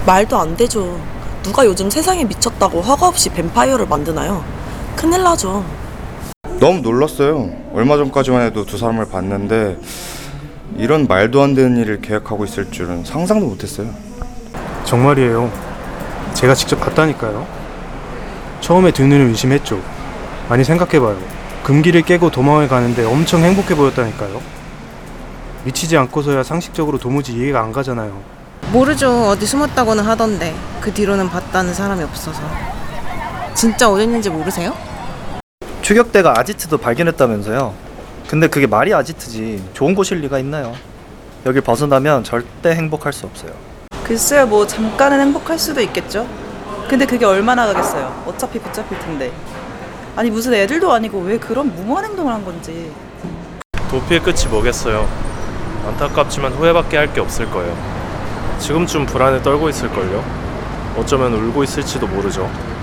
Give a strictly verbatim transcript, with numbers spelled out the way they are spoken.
말도 안 되죠. 누가 요즘 세상에 미쳤다고 허가 없이 뱀파이어를 만드나요? 큰일 나죠. 너무 놀랐어요. 얼마 전까지만 해도 두 사람을 봤는데 이런 말도 안 되는 일을 계획하고 있을 줄은 상상도 못했어요. 정말이에요. 제가 직접 봤다니까요. 처음에 두 눈을 의심했죠. 아니 생각해봐요. 금기를 깨고 도망을 가는데 엄청 행복해 보였다니까요. 미치지 않고서야 상식적으로 도무지 이해가 안 가잖아요. 모르죠. 어디 숨었다고는 하던데 그 뒤로는 봤다는 사람이 없어서. 진짜 어딨는지 모르세요? 추격대가 아지트도 발견했다면서요. 근데 그게 말이 아지트지 좋은 곳일 리가 있나요? 여길 벗어나면 절대 행복할 수 없어요. 글쎄요, 뭐 잠깐은 행복할 수도 있겠죠. 근데 그게 얼마나 가겠어요. 어차피 붙잡힐 텐데. 아니 무슨 애들도 아니고 왜 그런 무모한 행동을 한 건지. 도피의 끝이 뭐겠어요. 안타깝지만 후회밖에 할 게 없을 거예요. 지금쯤 불안에 떨고 있을걸요. 어쩌면 울고 있을지도 모르죠.